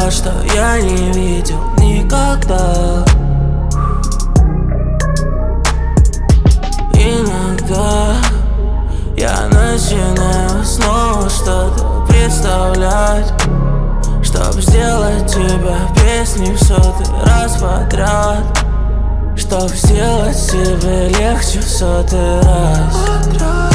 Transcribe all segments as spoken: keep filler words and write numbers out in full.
глаз, что я не видел никогда. Иногда я начинаю снова что-то представлять, чтоб сделать тебя песней в сотый раз подряд, чтоб сделать себе легче в сотый раз.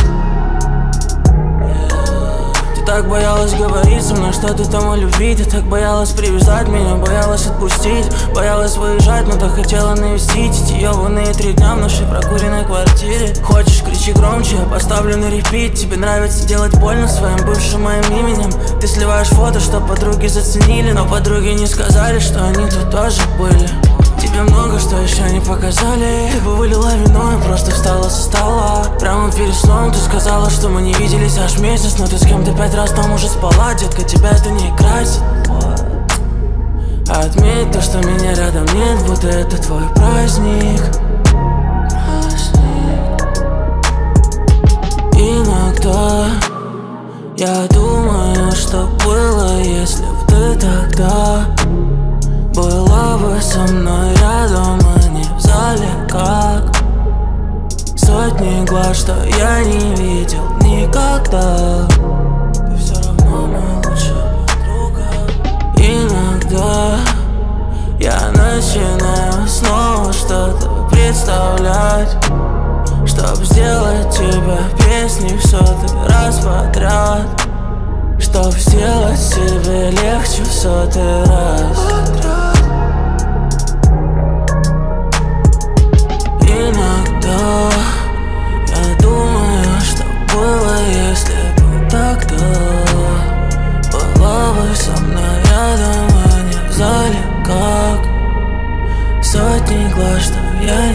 Ты так боялась говорить со мной что-то там о любви. Ты так боялась привязать меня, боялась отпустить, боялась выезжать, но так хотела навестить эти ёбаные три дня в нашей прокуренной квартире. Хочешь, кричи громче, я поставлю на репит. Тебе нравится делать больно своим бывшим моим именем. Ты сливаешь фото, чтоб подруги заценили, но подруги не сказали, что они тут тоже были. Тебе много что еще не показали. Ты бы вылила вино и просто встала со стола. Прямо перед сном ты сказала, что мы не виделись аж месяц, но ты с кем-то пять раз там уже спала. Детка, тебя это не красит. Отметь то, что меня рядом нет, будто это твой праздник. Иногда я думаю, что было, если б ты тогда была бы со мной рядом, а не в зале, как сотни глаз, что я не видел никогда. Ты все равно моя лучшая подруга. Иногда я начинаю снова что-то представлять, чтоб сделать тебя песней в сотый раз подряд, чтоб сделать себе легче в сотый раз. Иногда я думаю, что было, если бы тогда была бы со мной рядом, а не в зале, как сотни глаз, что я